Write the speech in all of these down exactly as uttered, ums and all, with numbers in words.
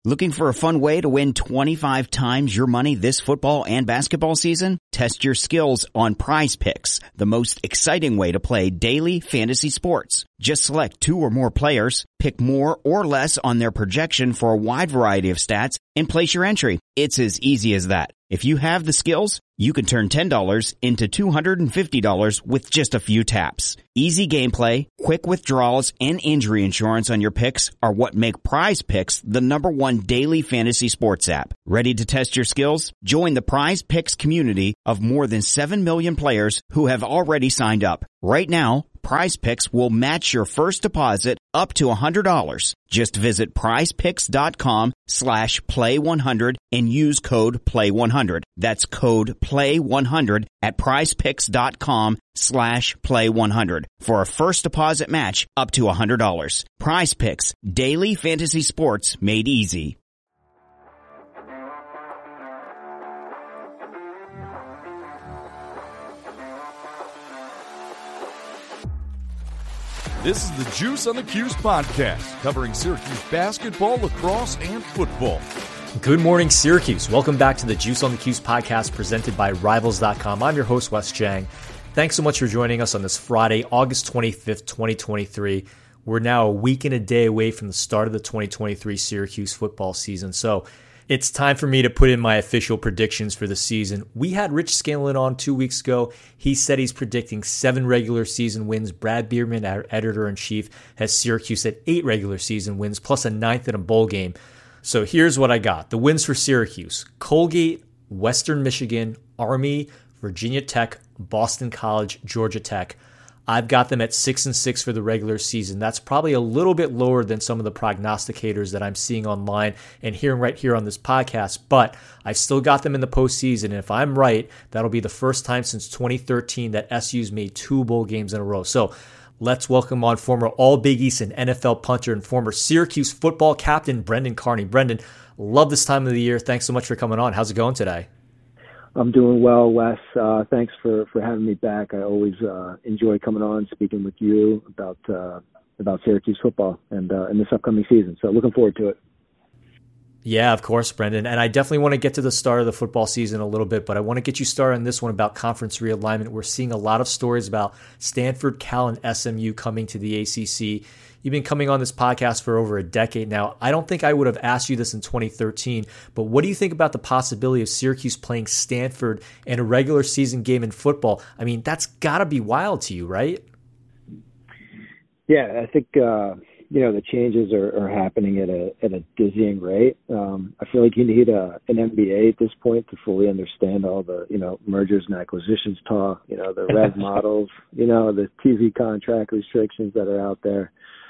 Looking for a fun way to win twenty-five times your money this football and basketball season? Test your skills on Prize Picks, the most exciting way to play daily fantasy sports. Just select two or more players, pick more or less on their projection for a wide variety of stats, and place your entry. It's as easy as that. If you have the skills, you can turn ten dollars into two hundred fifty dollars with just a few taps. Easy gameplay, quick withdrawals, and injury insurance on your picks are what make Prize Picks the number one daily fantasy sports app. Ready to test your skills? Join the Prize Picks community of more than seven million players who have already signed up. Right now, Prize Picks will match your first deposit up to one hundred dollars. Just visit prizepicks.com slash play one hundred and use code play one hundred. That's code play one hundred at prizepicks.com slash play one hundred for a first deposit match up to one hundred dollars. Prize Picks, daily fantasy sports made easy. This is the Juice on the Cuse podcast, covering Syracuse basketball, lacrosse, and football. Good morning, Syracuse. Welcome back to the Juice on the Cuse podcast presented by Rivals dot com. I'm your host, Wes Chang. Thanks so much for joining us on this Friday, August twenty-fifth, twenty twenty-three. We're now a week and a day away from the start of the twenty twenty-three Syracuse football season. So it's time for me to put in my official predictions for the season. We had Rich Scanlon on two weeks ago. He said he's predicting seven regular season wins. Brad Bierman, our editor-in-chief, has Syracuse at eight regular season wins, plus a ninth in a bowl game. So here's what I got. The wins for Syracuse: Colgate, Western Michigan, Army, Virginia Tech, Boston College, Georgia Tech. I've got them at six and six for the regular season. That's probably a little bit lower than some of the prognosticators that I'm seeing online and hearing right here on this podcast, but I've still got them in the postseason. And if I'm right, that'll be the first time since twenty thirteen that S U's made two bowl games in a row. So let's welcome on former All-Big East and N F L punter and former Syracuse football captain, Brendan Carney. Brendan, love this time of the year. Thanks so much for coming on. How's it going today? I'm doing well, Wes. Uh, thanks for, for having me back. I always uh, enjoy coming on, speaking with you about uh, about Syracuse football and uh, in this upcoming season. So looking forward to it. Yeah, of course, Brendan. And I definitely want to get to the start of the football season a little bit, but I want to get you started on this one about conference realignment. We're seeing a lot of stories about Stanford, Cal, and S M U coming to the A C C. You've been coming on this podcast for over a decade now. I don't think I would have asked you this in twenty thirteen, but what do you think about the possibility of Syracuse playing Stanford in a regular season game in football? I mean, that's got to be wild to you, right? Yeah, I think, uh, you know, the changes are, are happening at a at a dizzying rate. Um, I feel like you need a, an M B A at this point to fully understand all the, you know, mergers and acquisitions talk, you know, the rev models, you know, the T V contract restrictions that are out there.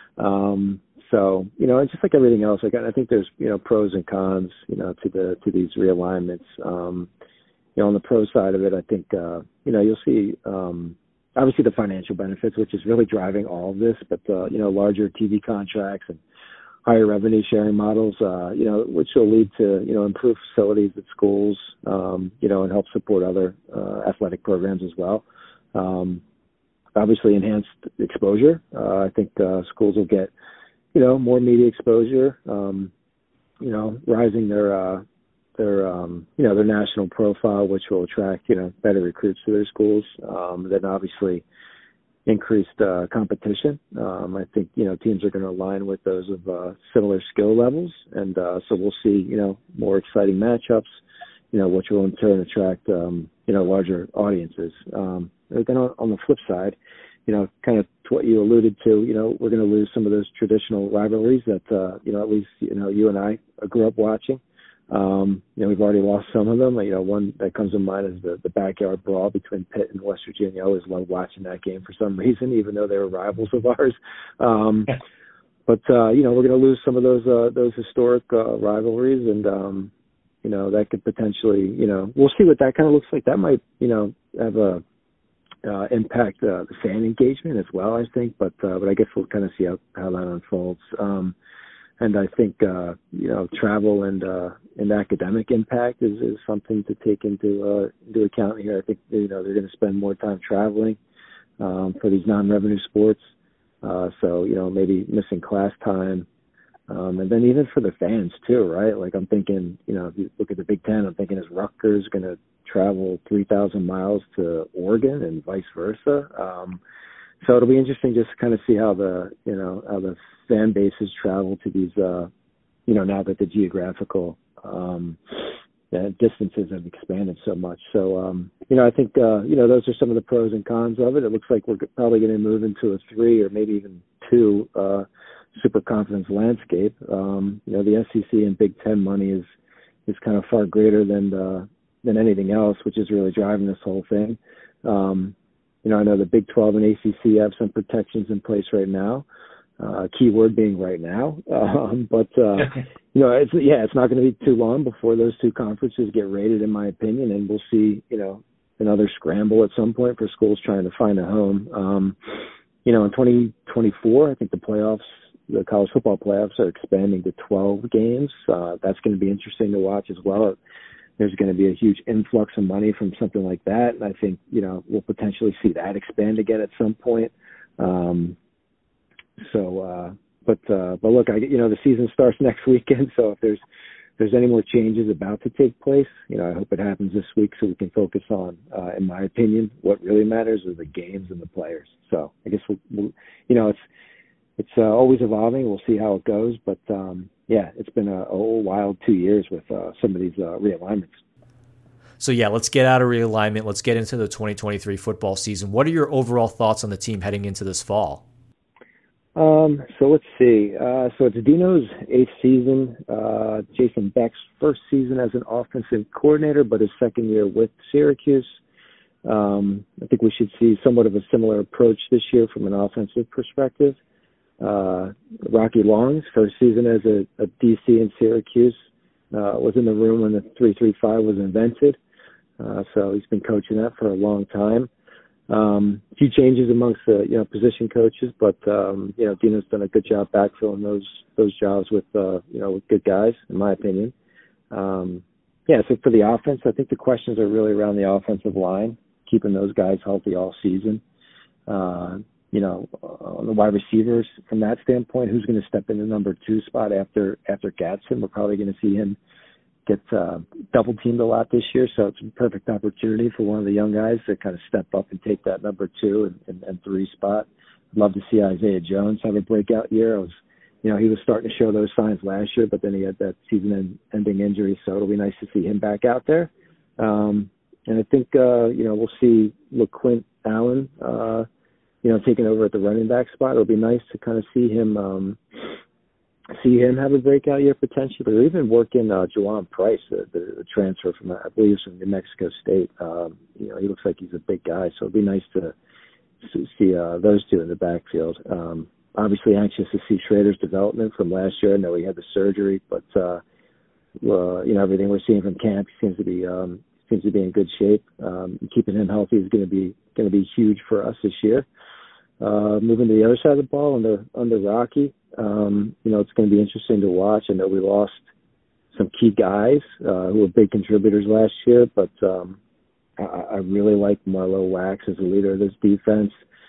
Um, so, you know, it's just like everything else. Like, I think there's, you know, pros and cons, you know, to the, to these realignments. Um, you know, on the pro side of it, I think, uh, you know, you'll see, um, obviously the financial benefits, which is really driving all of this, but, uh, you know, larger T V contracts and higher revenue sharing models, uh, you know, which will lead to, you know, improved facilities at schools, um, you know, and help support other, uh, athletic programs as well. Um, Obviously enhanced exposure. Uh, I think uh, schools will get, you know, more media exposure. Um, you know, rising their uh, their um, you know their national profile, which will attract, you know, better recruits to their schools. Um, then obviously increased uh, competition. Um, I think, you know, teams are going to align with those of uh, similar skill levels, and uh, so we'll see, you know, more exciting matchups. You know, which will in turn attract um, you know larger audiences. Um, Then on, on the flip side, you know, kind of to what you alluded to, you know, we're going to lose some of those traditional rivalries that, uh, you know, at least, you know, you and I grew up watching. Um, you know, we've already lost some of them. You know, one that comes to mind is the, the backyard brawl between Pitt and West Virginia. I always loved watching that game for some reason, even though they were rivals of ours. Um, but, uh, you know, we're going to lose some of those, uh, those historic uh, rivalries, and, um, you know, that could potentially, you know, we'll see what that kind of looks like. That might, you know, have a, Uh, impact uh, the fan engagement as well, I think, but uh, but I guess we'll kind of see how, how that unfolds. Um, and I think uh, you know travel and uh, and academic impact is, is something to take into uh, into account here. I think you know they're going to spend more time traveling um, for these non-revenue sports, uh, so you know maybe missing class time, Um, and then even for the fans too, right? Like I'm thinking, you know, if you look at the Big Ten, I'm thinking is Rutgers going to travel three thousand miles to Oregon and vice versa? Um, so it'll be interesting just to kind of see how the, you know, how the fan bases travel to these, uh, you know, now that the geographical um, the distances have expanded so much. So, um, you know, I think, uh, you know, those are some of the pros and cons of it. It looks like we're probably going to move into a three or maybe even two uh, super conference landscape. Um, you know, the S E C and Big Ten money is is kind of far greater than the, than anything else, which is really driving this whole thing. Um, you know, I know the Big twelve and A C C have some protections in place right now. Uh, key word being right now. Um, but, uh, you know, it's, yeah, it's not going to be too long before those two conferences get rated, in my opinion, and we'll see, you know, another scramble at some point for schools trying to find a home. Um, you know, in twenty twenty-four, I think the playoffs, the college football playoffs are expanding to twelve games. Uh, that's going to be interesting to watch as well. There's going to be a huge influx of money from something like that. And I think, you know, we'll potentially see that expand again at some point. Um, So, uh, but, uh, but look, I, you know, the season starts next weekend. So if there's, if there's any more changes about to take place, you know, I hope it happens this week so we can focus on, uh, in my opinion, what really matters are the games and the players. So I guess we'll, we'll you know, it's, it's uh, always evolving. We'll see how it goes. But, um, yeah, it's been a, a whole wild two years with, uh, some of these, uh, realignments. So yeah, let's get out of realignment. Let's get into the twenty twenty-three football season. What are your overall thoughts on the team heading into this fall? Um, so let's see. Uh, so it's Dino's eighth season, uh, Jason Beck's first season as an offensive coordinator, but his second year with Syracuse. Um, I think we should see somewhat of a similar approach this year from an offensive perspective. Uh, Rocky Long's first season as a, a D C in Syracuse, uh, was in the room when the three three five was invented. Uh, so he's been coaching that for a long time. Um, a few changes amongst the, you know, position coaches, but, um, you know, Dino's done a good job backfilling those, those jobs with, uh, you know, with good guys, in my opinion. Um, yeah, so for the offense, I think the questions are really around the offensive line, keeping those guys healthy all season. Uh, you know, on the wide receivers, from that standpoint, who's going to step in the number two spot after, after Gadsden? We're probably going to see him get uh, double teamed a lot this year, so it's a perfect opportunity for one of the young guys to kind of step up and take that number two and, and, and three spot. I'd love to see Isaiah Jones have a breakout year. I was, you know, he was starting to show those signs last year, but then he had that season-ending injury, so it'll be nice to see him back out there. Um, and I think, uh, you know, we'll see LaQuint Allen, uh, you know, taking over at the running back spot. It'll be nice to kind of see him um, – see him have a breakout year potentially, or even work in uh, Juwan Price, the, the, the transfer from, I believe, from New Mexico State. Um, you know, he looks like he's a big guy, so it'd be nice to, to see uh, those two in the backfield. Um, obviously anxious to see Schrader's development from last year. I know he had the surgery, but, uh, uh, you know, everything we're seeing from camp seems to be um, seems to be in good shape. Um, keeping him healthy is going to be going to be huge for us this year. Uh, moving to the other side of the ball under under Rocky, um, you know, it's going to be interesting to watch. I know we lost some key guys uh, who were big contributors last year, but um, I, I really like Marlo Wax as a leader of this defense.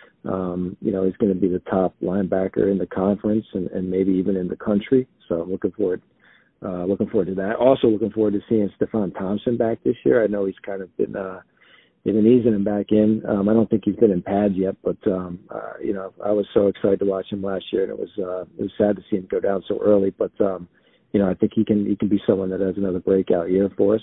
Um, you know, he's going to be the top linebacker in the conference and, and maybe even in the country. So I'm looking forward, uh, looking forward to that. Also looking forward to seeing Stefan Thompson back this year. I know he's kind of been uh, They've been easing him back in. Um, I don't think he's been in pads yet, but um, uh, you know, I was so excited to watch him last year, and it was uh, it was sad to see him go down so early. But um, you know, I think he can he can be someone that has another breakout year for us.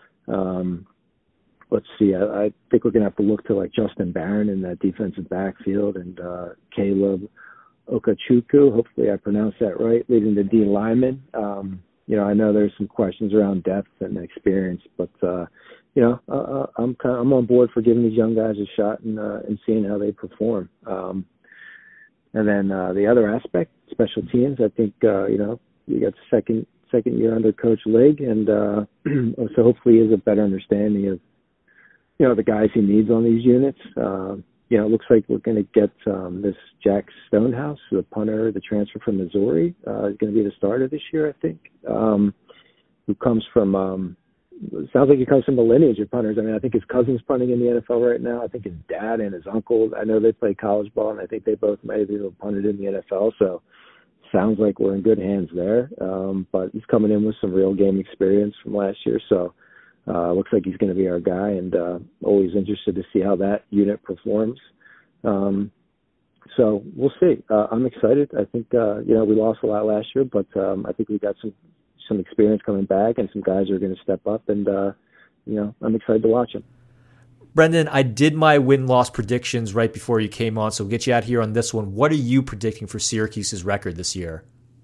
Um, let's see. I, I think we're gonna have to look to like Justin Barron in that defensive backfield, and uh, Caleb Okachukwu. Hopefully, I pronounced that right. Leading the D lineman. Um, you know, I know there's some questions around depth and experience, but uh, you know, uh, I'm kind of, I'm on board for giving these young guys a shot and uh, and seeing how they perform. Um, and then uh, the other aspect, special teams. I think uh, you know, you got the second second year under Coach Ligg, and uh, so hopefully he has a better understanding of, you know, the guys he needs on these units. Uh, you know, it looks like we're going to get um, this Jack Stonehouse, the punter, the transfer from Missouri, uh, is going to be the starter this year, I think, um, who comes from um, it sounds like he comes from a lineage of punters. I mean, I think his cousin's punting in the N F L right now. I think his dad and his uncle, I know they play college ball, and I think they both might have even punted in the N F L. So sounds like we're in good hands there. Um, but he's coming in with some real game experience from last year, so uh, looks like he's going to be our guy, and uh, always interested to see how that unit performs. Um, so we'll see. Uh, I'm excited. I think uh, you know we lost a lot last year, but um, I think we got some some experience coming back, and some guys are going to step up, and uh, you know I'm excited to watch them. Brendan, I did my win-loss predictions right before you came on, so we'll get you out here on this one. What are you predicting for Syracuse's record this year?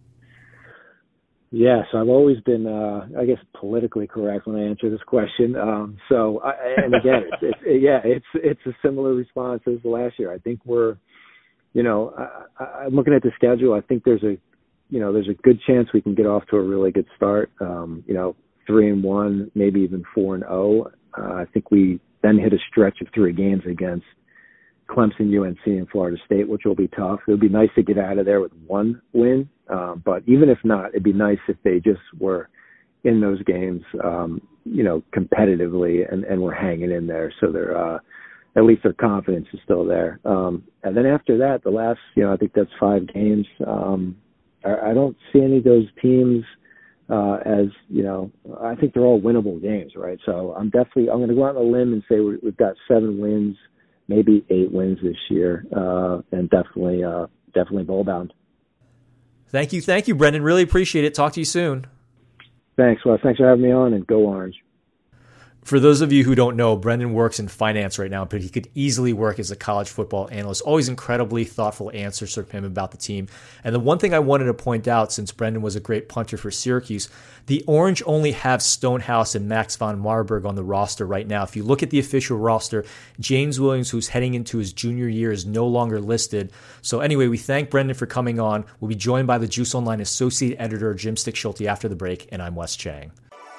Yes, I've always been, uh, I guess, politically correct when I answer this question. Um, so, I, and again, it's, it's, it, yeah, it's it's a similar response as the last year. I think we're, you know, I, I, I'm looking at the schedule. I think there's a, you know, there's a good chance we can get off to a really good start. Um, you know, three and one, maybe even four and zero. Uh, I think we then hit a stretch of three games against Clemson, U N C, and Florida State, which will be tough. It would be nice to get out of there with one win. Um, but even if not, it'd be nice if they just were in those games, um, you know, competitively and, and were hanging in there. So they're, uh, at least their confidence is still there. Um, and then after that, the last, you know, I think that's five games. Um, I, I don't see any of those teams, Uh, as you know, I think they're all winnable games, right? So I'm definitely, I'm going to go out on a limb and say we, we've got seven wins, maybe eight wins this year, uh, and definitely, uh, definitely bowl bound. Thank you, thank you, Brendan. Really appreciate it. Talk to you soon. Thanks, Wes. Thanks for having me on, and go Orange. For those of you who don't know, Brendan works in finance right now, but he could easily work as a college football analyst. Always incredibly thoughtful answers from him about the team. And the one thing I wanted to point out, since Brendan was a great punter for Syracuse, the Orange only have Stonehouse and Max von Marburg on the roster right now. If you look at the official roster, James Williams, who's heading into his junior year, is no longer listed. So anyway, we thank Brendan for coming on. We'll be joined by the Juice Online associate editor, Jim Stick-Schulte, after the break, and I'm Wes Chang.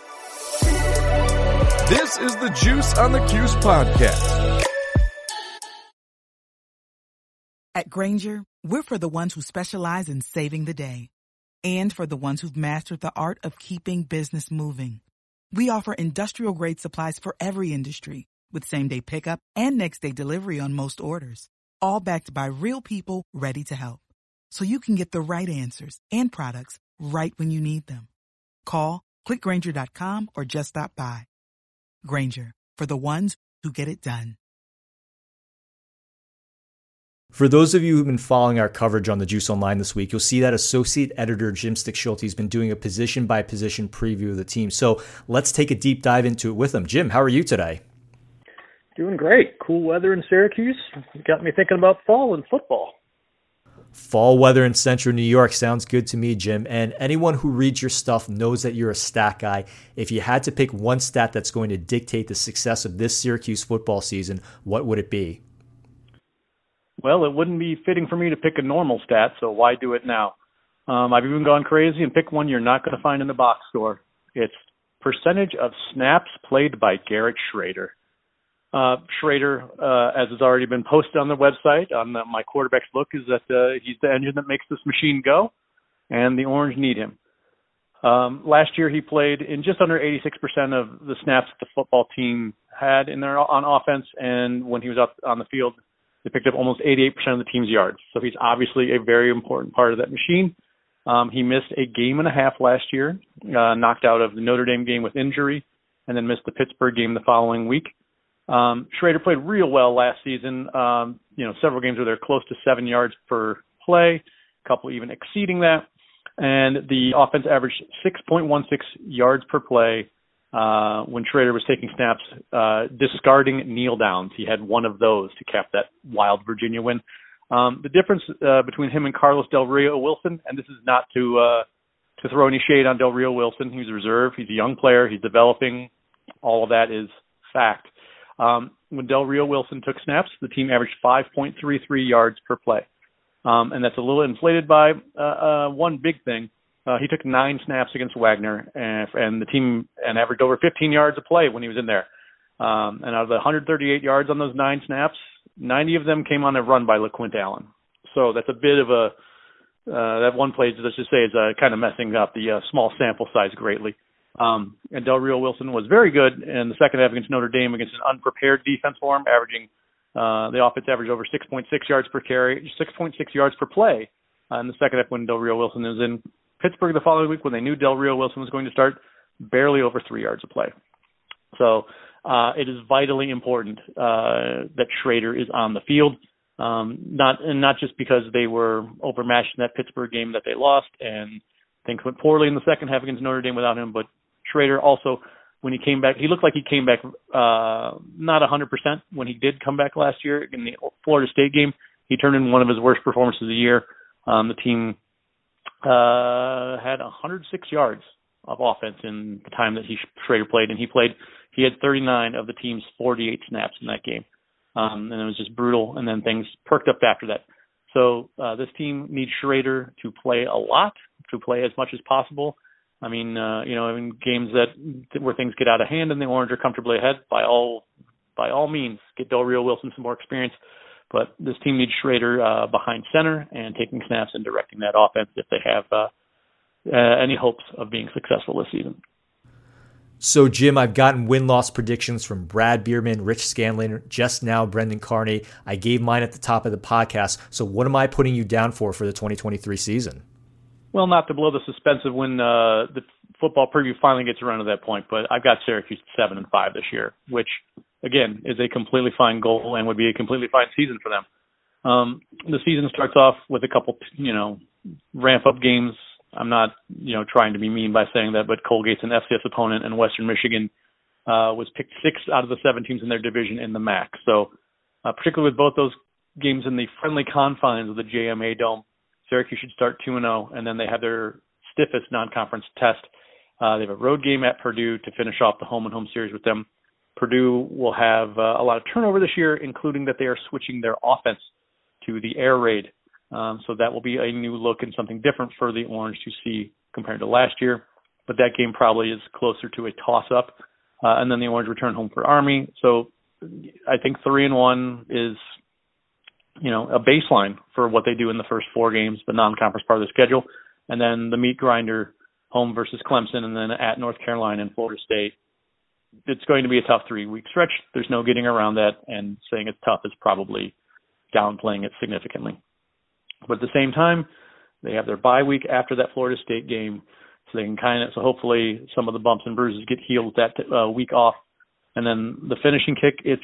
This is the Juice on the Cuse podcast. At Grainger, we're for the ones who specialize in saving the day and for the ones who've mastered the art of keeping business moving. We offer industrial-grade supplies for every industry with same-day pickup and next-day delivery on most orders, all backed by real people ready to help. So you can get the right answers and products right when you need them. Call, click Grainger dot com, or just stop by. Grainger, for the ones who get it done. For those of you who've been following our coverage on the Juice Online this week, you'll see that associate editor Jim Stick-Schulte has been doing a position-by-position preview of the team. So let's take a deep dive into it with him. Jim, how are you today? Doing great. Cool weather in Syracuse. Got me thinking about fall and football. Fall weather in central New York sounds good to me, Jim. And anyone who reads your stuff knows that you're a stat guy. If you had to pick one stat that's going to dictate the success of this Syracuse football season, what would it be? Well, it wouldn't be fitting for me to pick a normal stat, so why do it now? Um, I've even gone crazy and picked one you're not going to find in the box score. It's percentage of snaps played by Garrett Shrader. Uh, Shrader, uh, as has already been posted on the website, on the, my quarterback's look, is that uh, he's the engine that makes this machine go, and the Orange need him. Um, last year, he played in just under eighty-six percent of the snaps that the football team had in their on offense, and when he was up on the field, they picked up almost eighty-eight percent of the team's yards. So he's obviously a very important part of that machine. Um, he missed a game and a half last year, uh, knocked out of the Notre Dame game with injury, and then missed the Pittsburgh game the following week. Um, Shrader played real well last season. Um, you know, several games where they're close to seven yards per play, a couple even exceeding that. And the offense averaged six point one six yards per play uh, when Shrader was taking snaps, uh, discarding kneel downs. He had one of those to cap that wild Virginia win. Um, the difference uh, between him and Carlos Del Rio Wilson, and this is not to uh, to throw any shade on Del Rio Wilson. He's a reserve. He's a young player. He's developing. All of that is fact. Um, when Del Rio Wilson took snaps, the team averaged five point three three yards per play. Um, and that's a little inflated by uh, uh, one big thing. Uh, he took nine snaps against Wagner, and, and the team and averaged over fifteen yards a play when he was in there. Um, and out of the one hundred thirty-eight yards on those nine snaps, ninety of them came on a run by LaQuint Allen. So that's a bit of a uh, – that one play, let's just say, is uh, kind of messing up the uh, small sample size greatly. Um, and Del Rio Wilson was very good in the second half against Notre Dame against an unprepared defense for him, averaging uh, the offense averaged over six point six yards per carry, six point six yards per play uh, in the second half when Del Rio Wilson was in. Pittsburgh the following week when they knew Del Rio Wilson was going to start, barely over three yards of play. So uh, it is vitally important uh, that Schrader is on the field, um, not and not just because they were overmatched in that Pittsburgh game that they lost and things went poorly in the second half against Notre Dame without him, but Schrader also, when he came back, he looked like he came back uh, not one hundred percent when he did come back last year in the Florida State game. He turned in one of his worst performances of the year. Um, the team uh, had one hundred six yards of offense in the time that he Schrader played, and he played. He had thirty-nine of the team's forty-eight snaps in that game, um, and it was just brutal. And then things perked up after that. So uh, this team needs Schrader to play a lot, to play as much as possible. I mean, uh, you know, in games that where things get out of hand and the Orange are comfortably ahead, by all by all means, get Del Rio Wilson some more experience. But this team needs Schrader uh, behind center and taking snaps and directing that offense if they have uh, uh, any hopes of being successful this season. So, Jim, I've gotten win-loss predictions from Brad Bierman, Rich Scanlon, just now Brendan Carney. I gave mine at the top of the podcast. So what am I putting you down for for the twenty twenty-three season? Well, not to blow the suspense of when uh, the football preview finally gets around to that point, but I've got Syracuse seven and five this year, which, again, is a completely fine goal and would be a completely fine season for them. Um, the season starts off with a couple, you know, ramp-up games. I'm not, you know, trying to be mean by saying that, but Colgate's an F C S opponent, and Western Michigan uh, was picked six out of the seven teams in their division in the M A C. So, uh, particularly with both those games in the friendly confines of the J M A Dome, Syracuse should start two and oh, and then they have their stiffest non-conference test. Uh, they have a road game at Purdue to finish off the home-and-home series with them. Purdue will have uh, a lot of turnover this year, including that they are switching their offense to the air raid. Um, so that will be a new look and something different for the Orange to see compared to last year. But that game probably is closer to a toss-up. Uh, and then the Orange return home for Army. So I think three and one is, you know, a baseline for what they do in the first four games, the non-conference part of the schedule. And then the meat grinder, home versus Clemson, and then at North Carolina and Florida State. It's going to be a tough three-week stretch. There's no getting around that, and saying it's tough is probably downplaying it significantly. But at the same time, they have their bye week after that Florida State game, so they can kind of, so hopefully some of the bumps and bruises get healed with that uh, week off. And then the finishing kick, it's,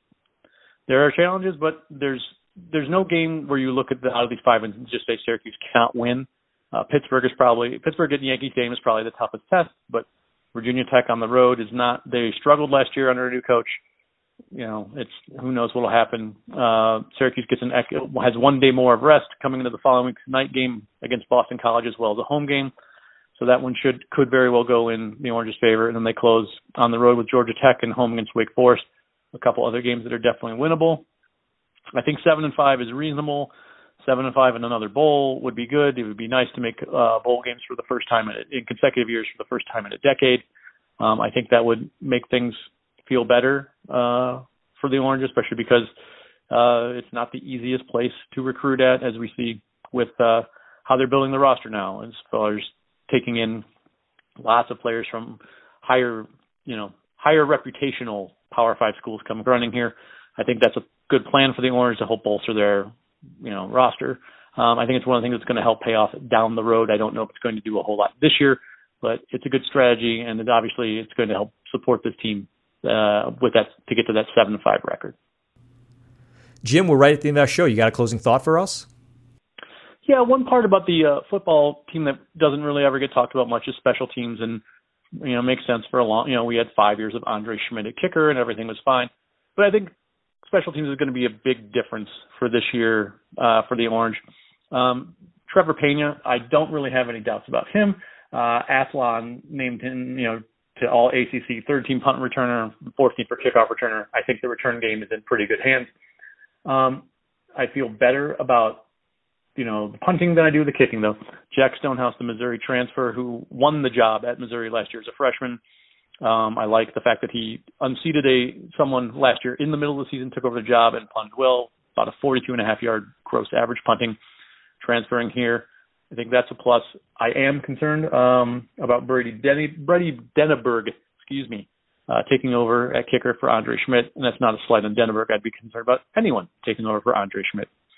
there are challenges, but there's there's no game where you look at the, out of these five and just say Syracuse cannot win. Uh, Pittsburgh is probably, Pittsburgh at Yankee Stadium is probably the toughest test, but Virginia Tech on the road is not, they struggled last year under a new coach. You know, it's, who knows what will happen. Uh, Syracuse gets an, has one day more of rest coming into the following week's night game against Boston College as well as a home game. So that one should, could very well go in the Orange's favor. And then they close on the road with Georgia Tech and home against Wake Forest. A couple other games that are definitely winnable. I think seven and five is reasonable. Seven and five in another bowl would be good. It would be nice to make uh, bowl games for the first time in, in consecutive years for the first time in a decade. Um, I think that would make things feel better uh, for the Orange, especially because uh, it's not the easiest place to recruit at, as we see with uh, how they're building the roster now, as far as taking in lots of players from higher, you know, higher reputational Power Five schools coming running here. I think that's a good plan for the Orange to help bolster their, you know, roster. Um, I think it's one of the things that's going to help pay off down the road. I don't know if it's going to do a whole lot this year, but it's a good strategy, and it, obviously it's going to help support this team uh, with that to get to that seven and five record. Jim, we're right at the end of our show. You got a closing thought for us? Yeah, one part about the uh, football team that doesn't really ever get talked about much is special teams, and you know, makes sense for a long. You know, we had five years of Andre Schmidt at kicker, and everything was fine. But I think special teams is going to be a big difference for this year uh, for the Orange. Um, Trevor Pena, I don't really have any doubts about him. Uh, Athlon named him, you know, to all A C C third team punt returner, fourth team for kickoff returner. I think the return game is in pretty good hands. Um, I feel better about, you know, the punting than I do the kicking, though. Jack Stonehouse, the Missouri transfer who won the job at Missouri last year as a freshman. Um, I like the fact that he unseated a someone last year in the middle of the season, took over the job and punted well, about a forty-two and a half yard gross average punting, transferring here. I think that's a plus. I am concerned um, about Brady Denny, Brady Denneberg, excuse me, uh, taking over at kicker for Andre Schmidt, and that's not a slight on Denneberg. I'd be concerned about anyone taking over for Andre Schmidt.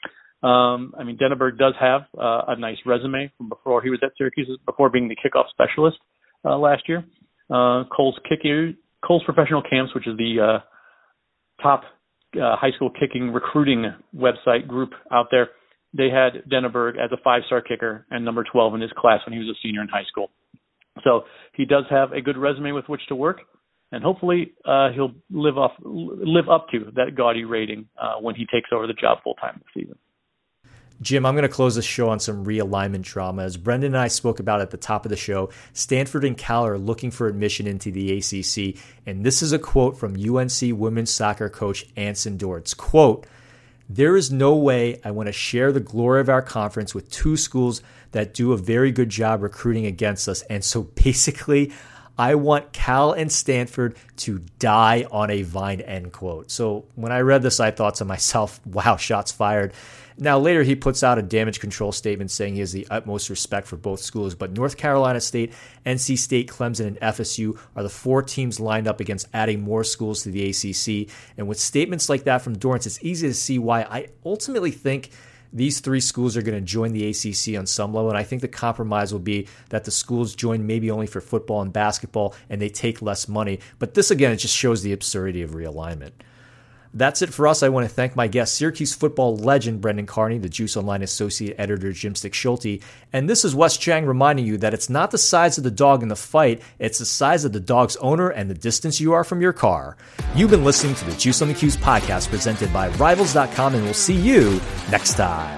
Um, I mean, Denneberg does have uh, a nice resume from before he was at Syracuse, before being the kickoff specialist uh, last year. Uh, Cole's kicker, Cole's Professional Camps, which is the uh, top uh, high school kicking recruiting website group out there, they had Denneberg as a five-star kicker and number twelve in his class when he was a senior in high school. So he does have a good resume with which to work, and hopefully uh, he'll live off live up to that gaudy rating uh, when he takes over the job full-time this season. Jim, I'm going to close the show on some realignment drama. As Brendan and I spoke about at the top of the show, Stanford and Cal are looking for admission into the A C C, and this is a quote from U N C women's soccer coach Anson Dortz. Quote, "There is no way I want to share the glory of our conference with two schools that do a very good job recruiting against us, and so basically I want Cal and Stanford to die on a vine," end quote. So when I read this, I thought to myself, wow, shots fired. Now, later he puts out a damage control statement saying he has the utmost respect for both schools, but North Carolina State, N C State, Clemson, and F S U are the four teams lined up against adding more schools to the A C C. And with statements like that from Dorrance, it's easy to see why I ultimately think these three schools are going to join the A C C on some level, and I think the compromise will be that the schools join maybe only for football and basketball, and they take less money. But this, again, it just shows the absurdity of realignment. That's it for us. I want to thank my guest, Syracuse football legend Brendan Carney, the Juice Online associate editor Jim Stick Schulte, and this is Wes Chang reminding you that it's not the size of the dog in the fight, it's the size of the dog's owner and the distance you are from your car. You've been listening to the Juice on the Cuse podcast presented by Rivals dot com, and we'll see you next time.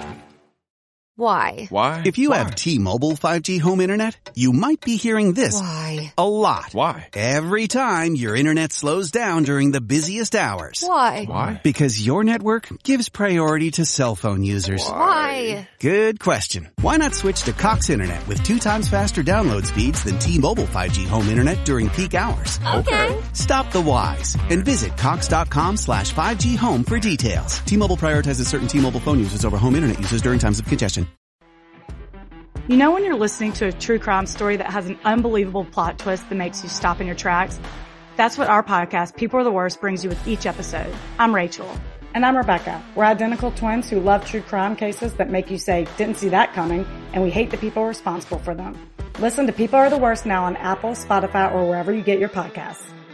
Why? Why? If you Why? have T-Mobile five G home internet, you might be hearing this Why? a lot. Why? Every time your internet slows down during the busiest hours. Why? Why? Because your network gives priority to cell phone users. Why? Good question. Why not switch to Cox Internet with two times faster download speeds than T-Mobile five G home internet during peak hours? Okay. Stop the whys and visit cox.com slash 5G home for details. T-Mobile prioritizes certain T-Mobile phone users over home internet users during times of congestion. You know when you're listening to a true crime story that has an unbelievable plot twist that makes you stop in your tracks? That's what our podcast, People Are the Worst, brings you with each episode. I'm Rachel. And I'm Rebecca. We're identical twins who love true crime cases that make you say, didn't see that coming, and we hate the people responsible for them. Listen to People Are the Worst now on Apple, Spotify, or wherever you get your podcasts.